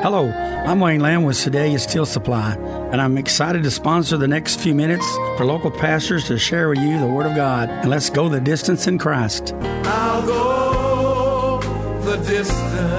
Hello, I'm Wayne Lamb with Sedalia Steel Supply, and I'm excited to sponsor the next few minutes for local pastors to share with you the Word of God. And let's go the distance in Christ. I'll go the distance.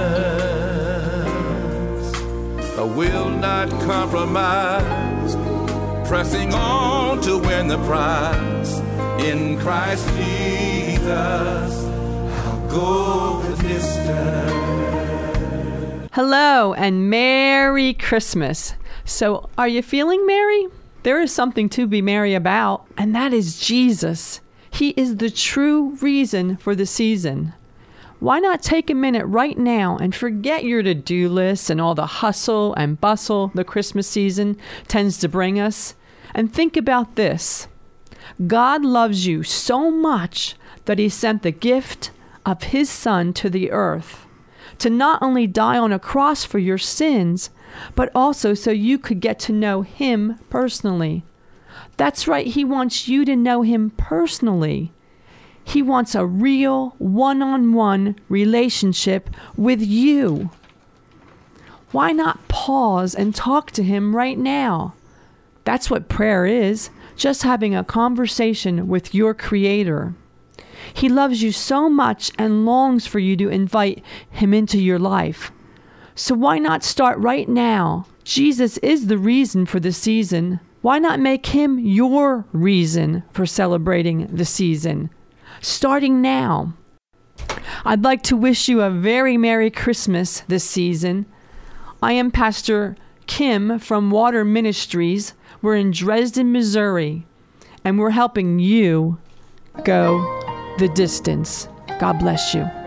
I will not compromise, pressing on to win the prize. In Christ Jesus, I'll go the distance. Hello and Merry Christmas. So, are you feeling merry? There is something to be merry about, and that is Jesus. He is the true reason for the season. Why not take a minute right now and forget your to-do list and all the hustle and bustle the Christmas season tends to bring us, and think about this. God loves you so much that He sent the gift of His Son to the earth to not only die on a cross for your sins, but also so you could get to know Him personally. That's right, He wants you to know Him personally. He wants a real one-on-one relationship with you. Why not pause and talk to Him right now? That's what prayer is, just having a conversation with your Creator. He loves you so much and longs for you to invite Him into your life. So why not start right now? Jesus is the reason for the season. Why not make Him your reason for celebrating the season? Starting now. I'd like to wish you a very Merry Christmas this season. I am Pastor Kim from Water Ministries. We're in Dresden, Missouri, and we're helping you go the distance. God bless you.